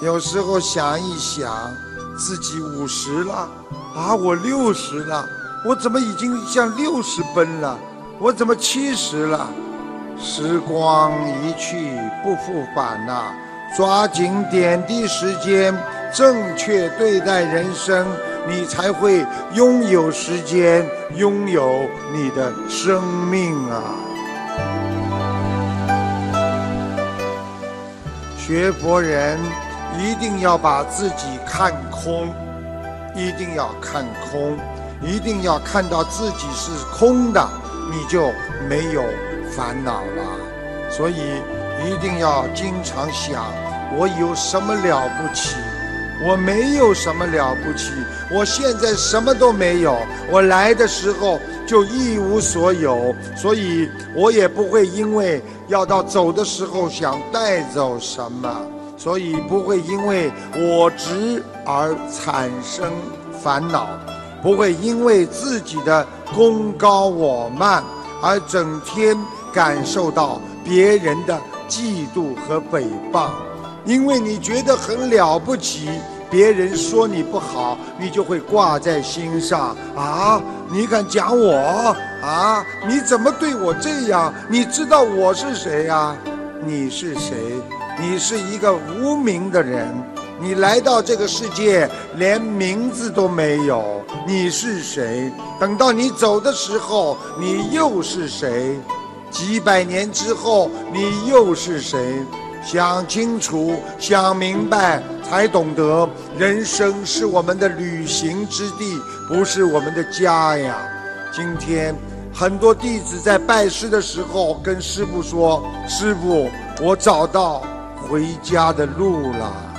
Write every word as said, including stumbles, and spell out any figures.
有时候想一想，自己五十了啊，我六十了，我怎么已经向六十奔了？我怎么七十了？时光一去不复返呐、啊！抓紧点滴时间，正确对待人生，你才会拥有时间，拥有你的生命啊！学佛人一定要把自己看空，一定要看空，一定要看到自己是空的，你就没有烦恼了。所以一定要经常想，我有什么了不起？我没有什么了不起，我现在什么都没有，我来的时候就一无所有，所以我也不会因为要到走的时候想带走什么，所以不会因为我执而产生烦恼，不会因为自己的功高我慢而整天感受到别人的嫉妒和诽谤。因为你觉得很了不起，别人说你不好，你就会挂在心上啊！你敢讲我啊？你怎么对我这样？你知道我是谁呀？你是谁？你是一个无名的人，你来到这个世界连名字都没有，你是谁？等到你走的时候，你又是谁？几百年之后，你又是谁？想清楚，想明白，才懂得人生是我们的旅行之地，不是我们的家呀。今天很多弟子在拜师的时候跟师父说，师父，我找到回家的路了。